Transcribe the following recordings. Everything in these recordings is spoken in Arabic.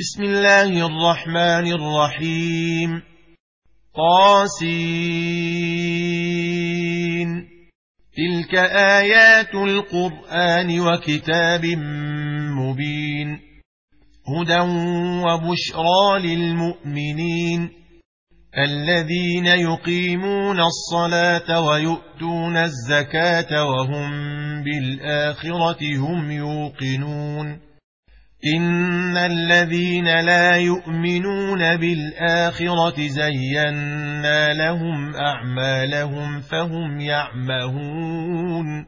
بسم الله الرحمن الرحيم. طاسين. تلك آيات القرآن وكتاب مبين، هدى وبشرى للمؤمنين الذين يقيمون الصلاة ويؤتون الزكاة وهم بالآخرة هم يوقنون. إن الذين لا يؤمنون بالآخرة زينا لهم أعمالهم فهم يعمهون.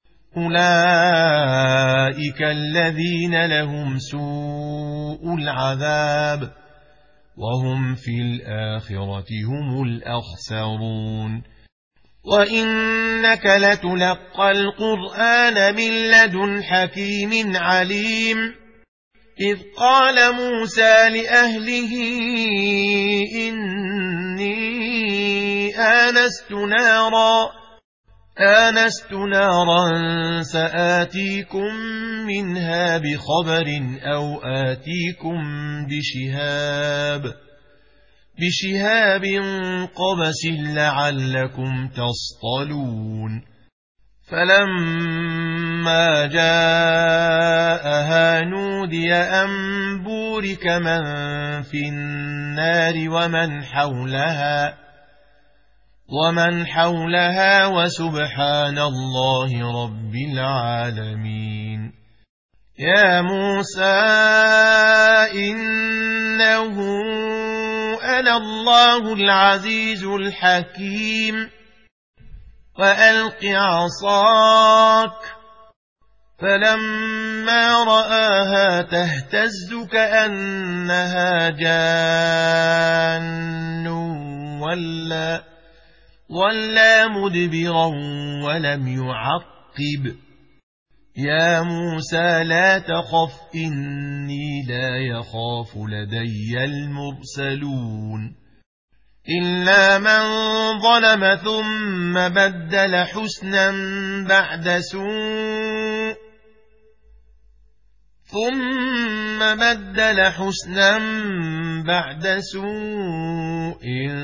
أولئك الذين لهم سوء العذاب وهم في الآخرة هم الأخسرون. وإنك لتلقى القرآن من لدن حكيم عليم. إذ قال موسى لأهله إني آنست نارا سآتيكم منها بخبر أو آتيكم بشهاب قبس لعلكم تصطلون. فلما جاءها نودي أن بورك من في النار ومن حولها وسبحان الله رب العالمين. يا موسى إنه أنا الله العزيز الحكيم. وألق عصاك. فلما رآها تهتز كأنها جان ولا مدبرا ولم يعقب. يا موسى لا تخف إني لا يخاف لدي المرسلون. إلا من ظلم ثم بدل حسنا بعد سوء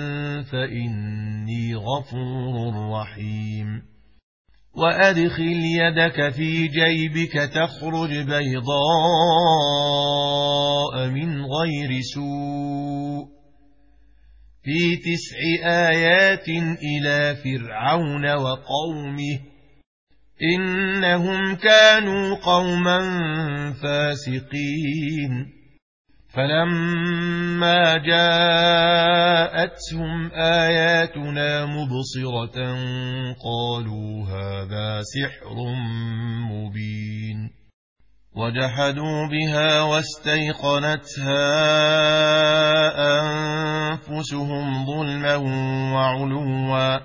فإني غفور رحيم. وأدخل يدك في جيبك تخرج بيضاء من غير سوء في 9 آيات إلى فرعون وقومه إنهم كانوا قوما فاسقين. فلما جاءتهم آياتنا مبصرة قالوا هذا سحر مبين. وجحدوا بها واستيقنتها أنفسهم ظلما وعلوا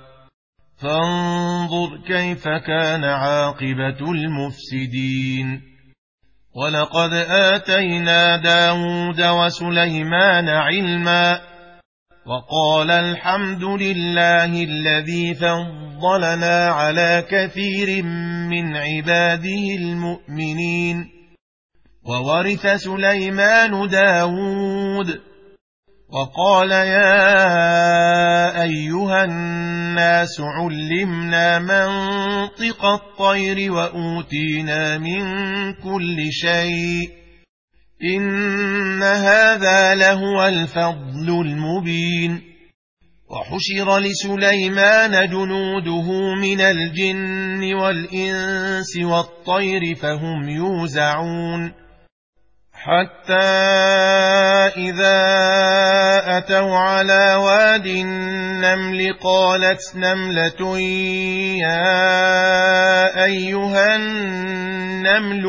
فانظر كيف كان عاقبة المفسدين. ولقد آتينا داود وسليمان علما وقال الحمد لله الذي فضلنا على كثير من عباده المؤمنين. وورث سليمان داود وقال يا أيها الناس علمنا منطق الطير وأوتينا من كل شيء إن هذا لهو الفضل المبين. وحشر لسليمان جنوده من الجن والإنس والطير فهم يوزعون. حتى إذا أتوا على واد النمل قالت نملة يا أيها النمل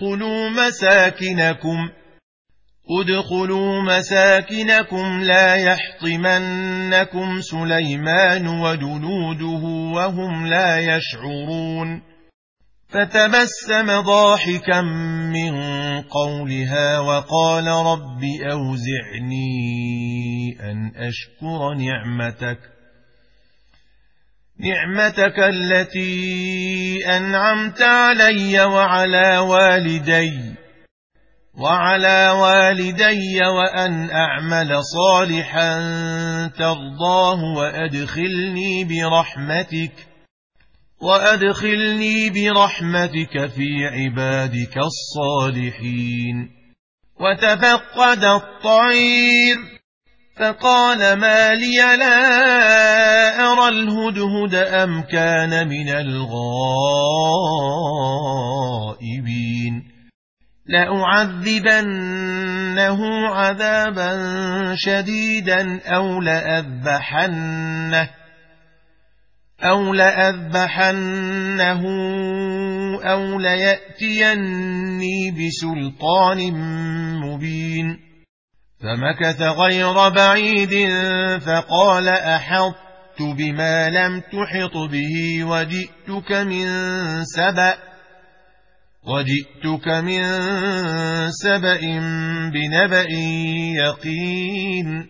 ادخلوا مساكنكم لا يحطمنكم سليمان وجنوده وهم لا يشعرون. فتبسم ضاحكا من قولها وقال رب أوزعني أن أشكر نعمتك التي أنعمت علي وعلى والدي وعلى والدي وأن أعمل صالحا ترضاه وأدخلني برحمتك في عبادك الصالحين. وتفقد الطير فقال ما لي لا أرى الهدهد أم كان من الغائبين لأعذبنه عذابا شديدا أو لأذبحنه أو ليأتيني بسلطان مبين. فمكث غير بعيد فقال أحطت بما لم تحط به وجئتك من سبأ بنبأ يقين.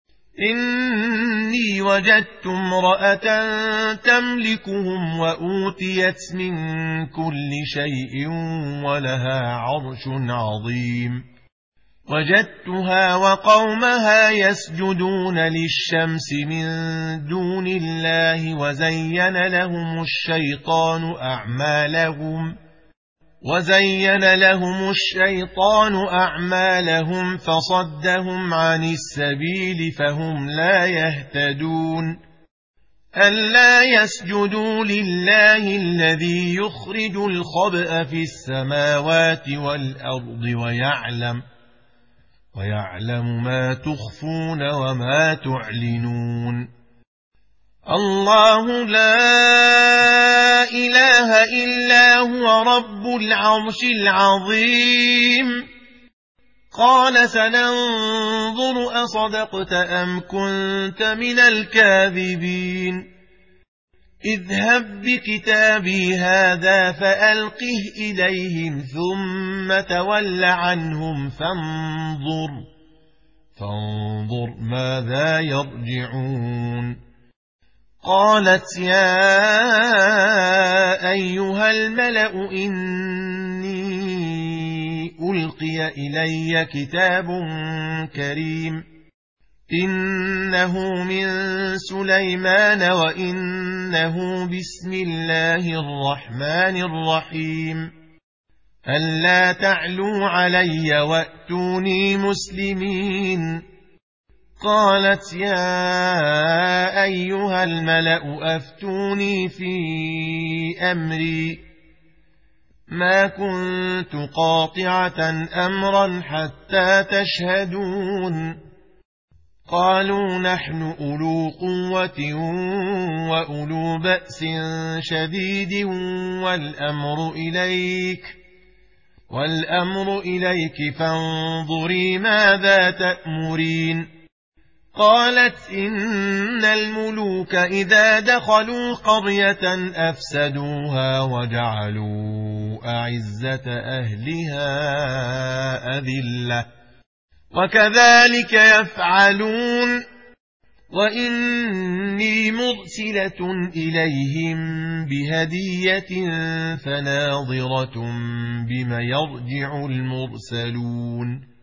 إني وجدت امرأة تملكهم وأوتيت من كل شيء ولها عرش عظيم. وجدتها وقومها يسجدون للشمس من دون الله وزين لهم الشيطان أعمالهم فصدهم عن السبيل فهم لا يهتدون. ألا يسجدوا لله الذي يخرج الخبأ في السماوات والأرض ويعلم ما تخفون وما تعلنون. الله لا إله إلا هو رب العرش العظيم. قال سننظر أصدقت أم كنت من الكاذبين. اذهب بكتابي هذا فألقه إليهم ثم تول عنهم فانظر ماذا يرجعون. قالت يا أيها الملأ إني ألقي إلي كتاب كريم إنه من سليمان وإنه بسم الله الرحمن الرحيم ألا تعلوا علي وأتوني مسلمين. قالت يا أيها الملأ أفتوني في أمري ما كنت قاطعة أمرا حتى تشهدون. قالوا نحن أولو قوة وأولو بأس شديد والأمر إليك فانظري ماذا تأمرين. قالت إن الملوك إذا دخلوا قرية أفسدوها وجعلوا أعزة أهلها أذلة وكذلك يفعلون. وإني مرسلة إليهم بهدية فناظرة بم يرجع المرسلون.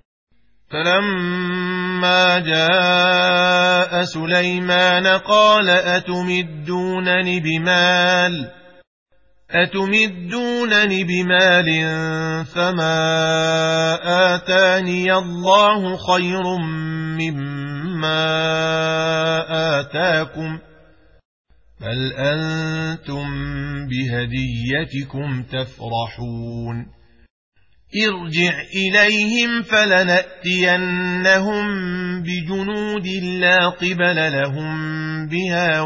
فلما جاء سليمان قال أتمدونني بمال فما آتاني الله خير مما آتاكم بل أنتم بهديتكم تفرحون. ارجع إليهم فلنأتينهم بجنود لا قبل لهم بها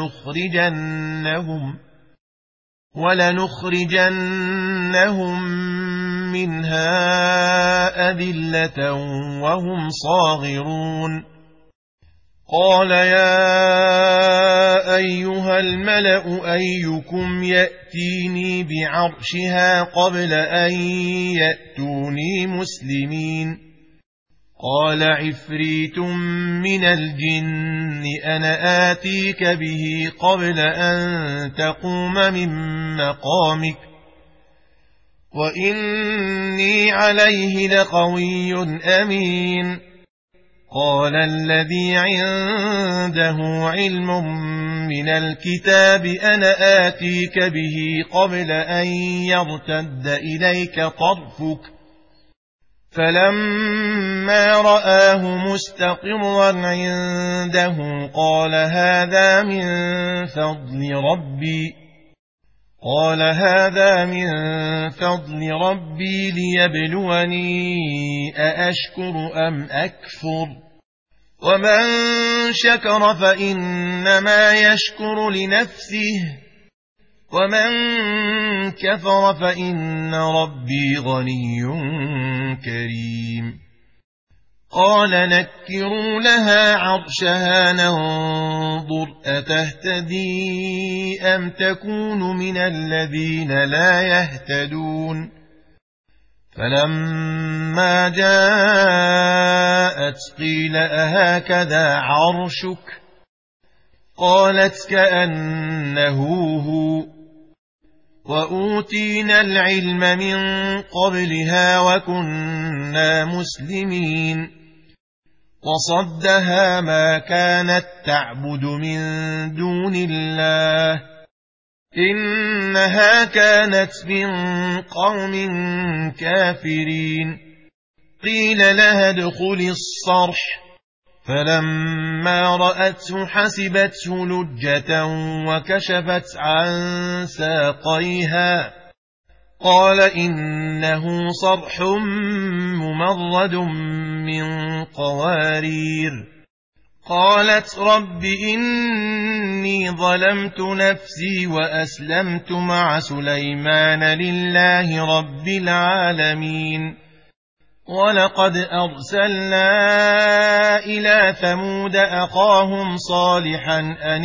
ولنخرجنهم منها أذلة وهم صاغرون. قال يا أيها الملأ أيكم يأتيني بعرشها قبل أن يأتوني مسلمين. قال عفريت من الجن أنا آتيك به قبل أن تقوم من مقامك وإني عليه لقوي أمين. قال الذي عنده علم من الكتاب أنا آتيك به قبل أن يرتد إليك طرفك. فلما رآه مستقرا عنده قال هذا من فضل ربي ليبلوني أأشكر أم أكفر. ومن شكر فإنما يشكر لنفسه ومن كفر فإن ربي غني كريم. قال نكروا لها عرشها ننظر أتهتدي أم تكون من الذين لا يهتدون. فلما جاءت قيل أهكذا عرشك قالت كأنه هو وأوتينا العلم من قبلها وكنا مسلمين. وصدها ما كانت تعبد من دون الله إنها كانت من قوم كافرين. قيل لها ادخل الصرح فلما رأته حسبته لجة وكشفت عن ساقيها قال إنه صرح ممرد من قوارير. قالت رب إني ظلمت نفسي وأسلمت مع سليمان لله رب العالمين. ولقد أرسلنا إلى ثمود أخاهم صالحا أن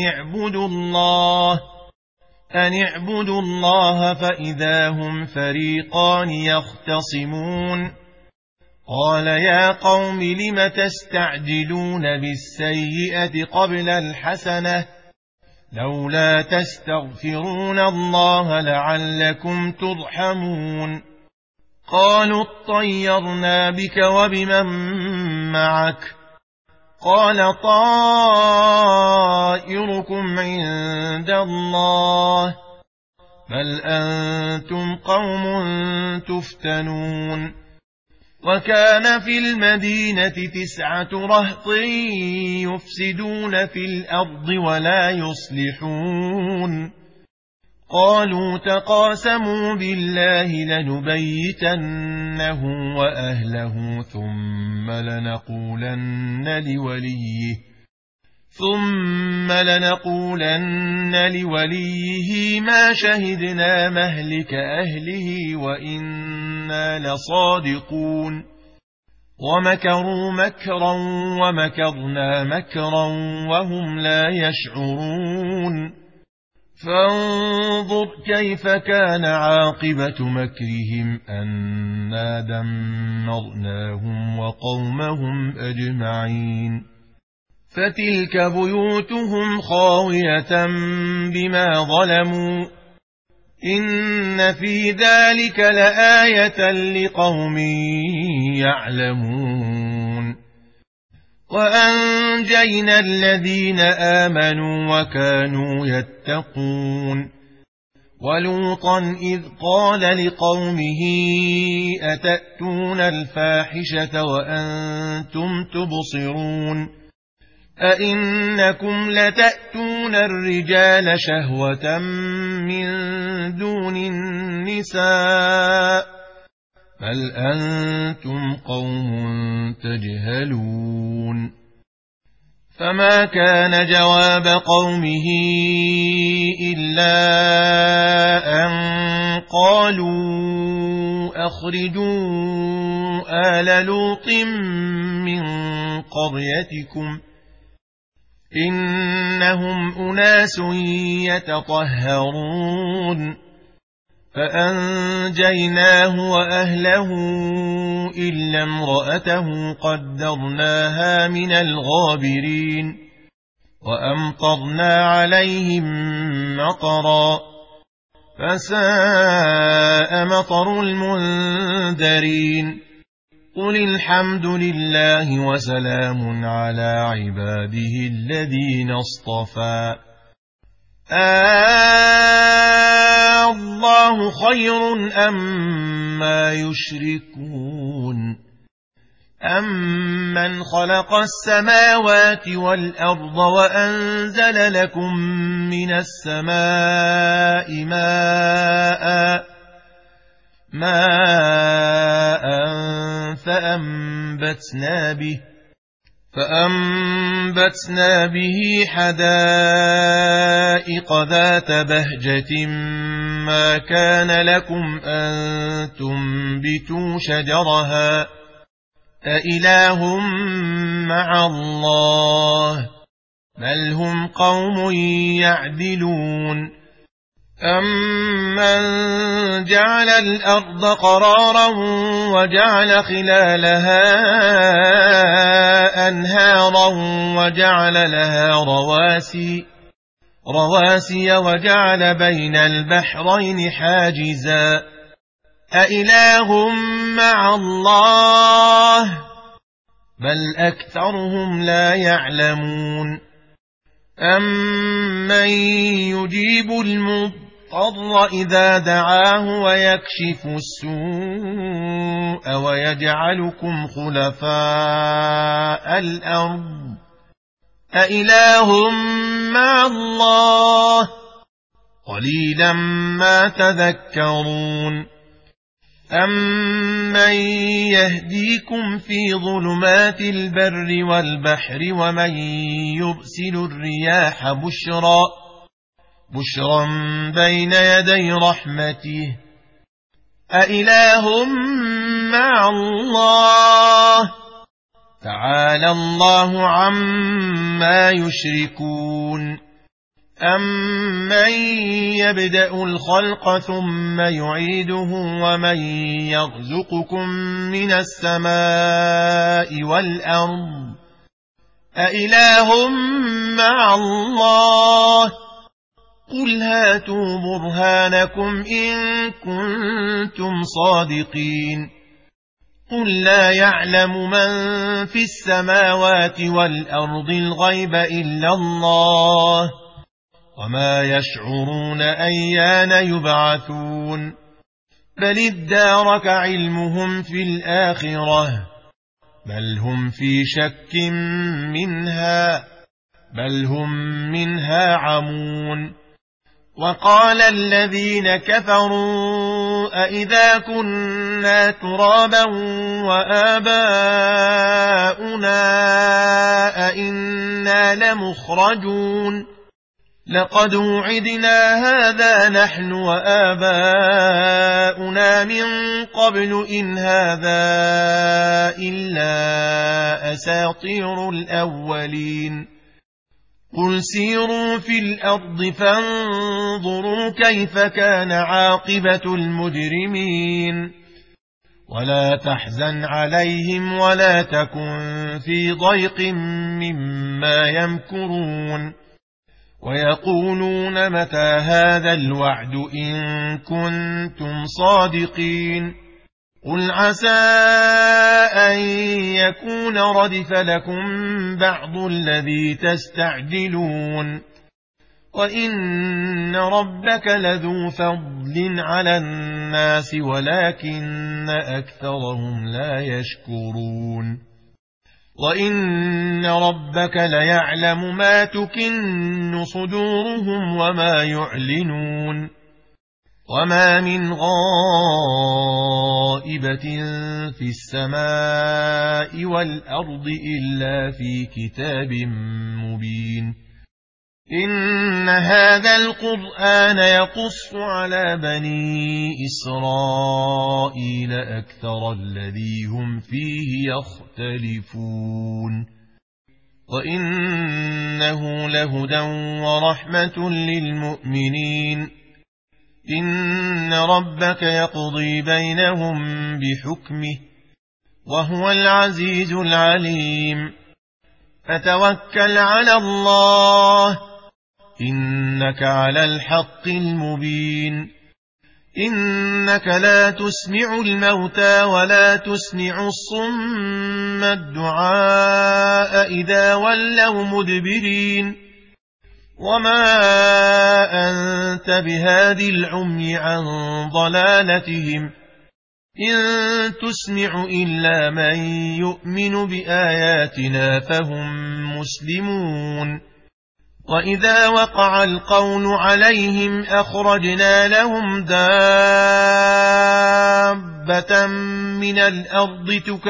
اعبدوا الله فإذا هم فريقان يختصمون. قال يا قوم لم تستعجلون بالسيئة قبل الحسنة لولا تستغفرون الله لعلكم ترحمون. قالوا اطيرنا بك وبمن معك قال طائركم عند الله بل أنتم قوم تفتنون. وكان في المدينة 9 رهط يفسدون في الأرض ولا يصلحون. قالوا تقاسموا بالله لنبيتنه وأهله ثم لنقولن لوليه ما شهدنا مهلك أهله وإنا لصادقون. ومكروا مكرا ومكرنا مكرا وهم لا يشعرون. فانظر كيف كان عاقبة مكرهم أنا دمرناهم وقومهم أجمعين. فتلك بيوتهم خاوية بما ظلموا إن في ذلك لآية لقوم يعلمون. وأنجينا الذين آمنوا وكانوا يتقون. ولوطا إذ قال لقومه أتأتون الفاحشة وأنتم تبصرون أئنكم لتأتون الرجال شهوة من دون النساء بل أنتم قوم تجهلون. فما كان جواب قومه إلا أن قالوا أخرجوا آل لوط من قريتكم إنهم أناس يتطهرون. فأنجيناه وأهله إلا امرأته قدرناها من الغابرين. وأمطرنا عليهم مطرا فساء مطر المنذرين قل الحمد لله وسلام على عباده الذين اصطفى الله خير أما يشركون أمن خلق السماوات والأرض وأنزل لكم من السماء ماء فأنبتنا به حدائق ذات بهجة ما كان لكم أن تنبتوا شجرها أإله مع الله بل هم قوم يعدلون أمن جعل الأرض قرارا وجعل خلالها أنهارا وجعل لها رواسي وجعل بين البحرين حاجزا أإله مع الله بل أكثرهم لا يعلمون أمن يجيب المضطر إذا دعاه ويكشف السوء ويجعلكم خلفاء الأرض أإله مع الله قليلا ما تذكرون أمن يهديكم في ظلمات البر والبحر ومن يرسل الرياح بشرا بين يدي رحمته أإله مع الله تعالى الله عما يشركون أمن يبدأ الخلق ثم يعيده ومن يرزقكم من السماء والأرض أإله مع الله قل هاتوا برهانكم إن كنتم صادقين قل لا يعلم من في السماوات والأرض الغيب إلا الله وما يشعرون أيان يبعثون بل ادارك علمهم في الآخرة بل هم في شك منها عمون وقال الذين كفروا أئذا كنا ترابا وآباؤنا أئنا لمخرجون لقد وعدنا هذا نحن وآباؤنا من قبل إن هذا إلا أساطير الأولين قل سيروا في الأرض فانظروا كيف كان عاقبة المجرمين ولا تحزن عليهم ولا تكن في ضيق مما يمكرون ويقولون متى هذا الوعد إن كنتم صادقين قل عسى أن يكون ردف لكم بعض الذي تستعجلون وإن ربك لذو فضل على الناس ولكن أكثرهم لا يشكرون وإن ربك ليعلم ما تكن صدورهم وما يعلنون وما من غائبة في السماء والأرض إلا في كتاب مبين إن هذا القرآن يقص على بني إسرائيل أكثر الذي هم فيه يختلفون وإنه لهدى ورحمة للمؤمنين إن ربك يقضي بينهم بحكمه وهو العزيز العليم فتوكل على الله إنك على الحق المبين إنك لا تسمع الموتى ولا تسمع الصم الدعاء إذا ولوا مدبرين وما أنت بهاد العمي عن ضلالتهم إن تسمع إلا من يؤمن بآياتنا فهم مسلمون وإذا وقع القول عليهم أخرجنا لهم دابة من الأرض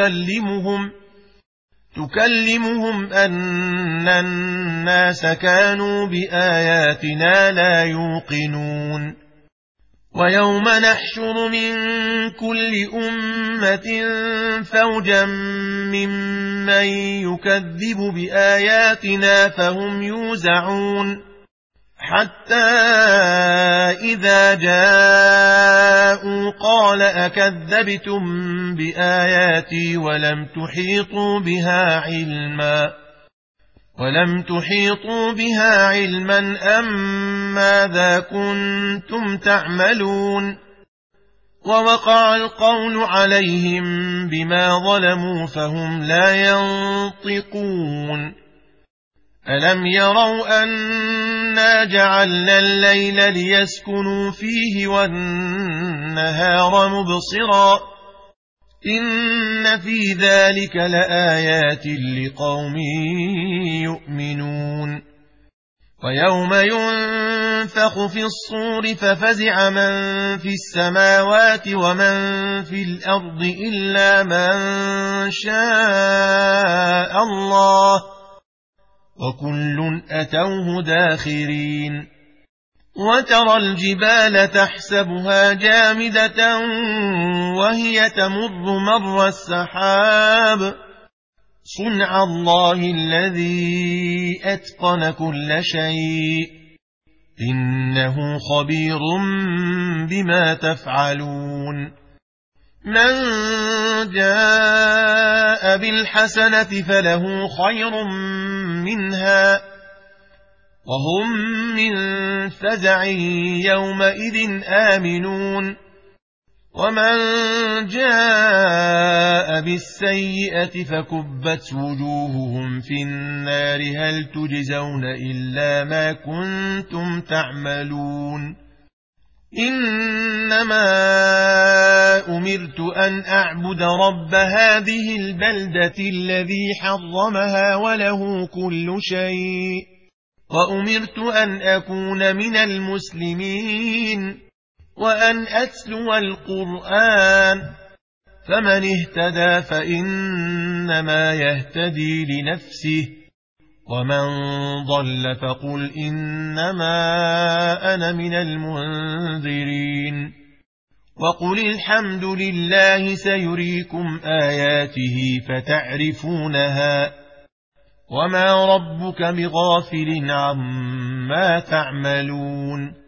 تكلمهم أن الناس كانوا بآياتنا لا يوقنون ويوم نحشر من كل أمة فوجا ممن يكذب بآياتنا فهم يوزعون حتى إذا جاءوا قال أكذبتم بآياتي ولم تحيطوا بها علما أم ماذا كنتم تعملون ووقع القول عليهم بما ظلموا فهم لا ينطقون ألم يروا أنا جعلنا الليل ليسكنوا فيه والنهار مبصرا إن في ذلك لآيات لقوم يؤمنون ويوم ينفخ في الصور ففزع من في السماوات ومن في الأرض إلا من شاء الله وكل أتوه داخرين وترى الجبال تحسبها جامدة وهي تمر مر السحاب صنع الله الذي أتقن كل شيء إنه خبير بما تفعلون من جاء بالحسنة فله خير منها وهم من فزع يومئذ آمنون ومن جاء بالسيئة فكبت وجوههم في النار هل تجزون إلا ما كنتم تعملون إنما أمرت أن أعبد رب هذه البلدة الذي حرمها وله كل شيء وأمرت أن أكون من المسلمين وأن أتلو القرآن فمن اهتدى فإنما يهتدي لنفسه ومن ضل فقل إنما أنا من المنذرين وقل الحمد لله سيريكم آياته فتعرفونها وما ربك بغافل عما تعملون